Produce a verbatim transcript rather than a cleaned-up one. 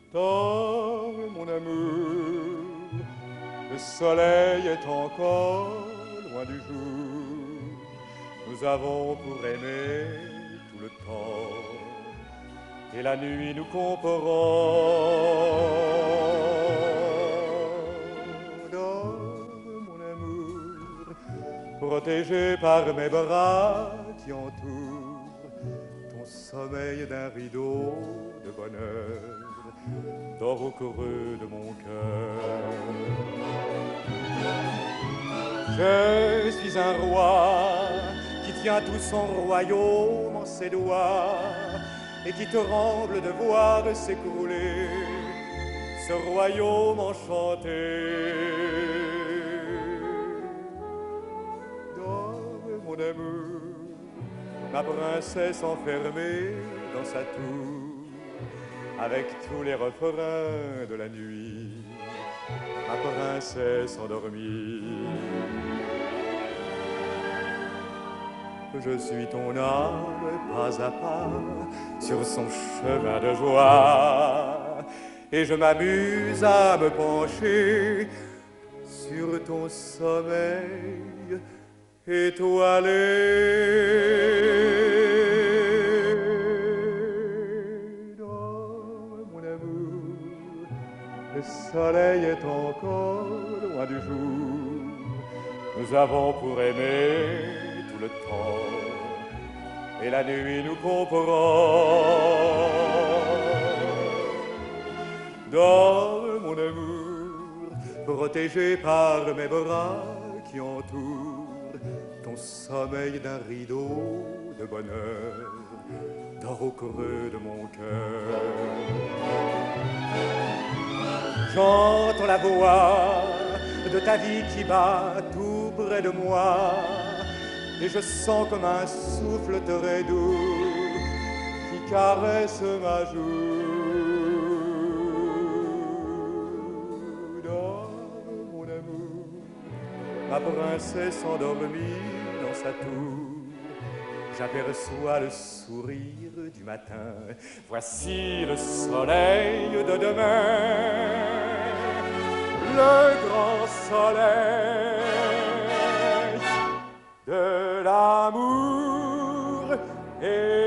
Dors, mon amour, le soleil est encore loin du jour. Nous avons pour aimer tout le temps, et la nuit nous comparons. Dors, mon amour, protégé par mes bras qui entourent ton sommeil d'un rideau de bonheur. Dors au creux de mon cœur. Je suis un roi qui tient tout son royaume en ses doigts et qui tremble de voir s'écrouler ce royaume enchanté. Dors, mon amour, ma princesse enfermée dans sa tour, avec tous les refrains de la nuit, ma princesse endormie. Je suis ton âme pas à pas sur son chemin de joie, et je m'amuse à me pencher sur ton sommeil étoilé. Le soleil est encore loin du jour. Nous avons pour aimer tout le temps, et la nuit nous comprend. Dors, mon amour, protégé par mes bras qui entourent ton sommeil d'un rideau de bonheur. Dors au creux de mon cœur. J'entends la voix de ta vie qui bat tout près de moi, et je sens comme un souffle très doux qui caresse ma joue. Dors, mon amour, ma princesse endormie dans sa tour. J'aperçois le sourire du matin. Voici le soleil de demain, le grand soleil de l'amour et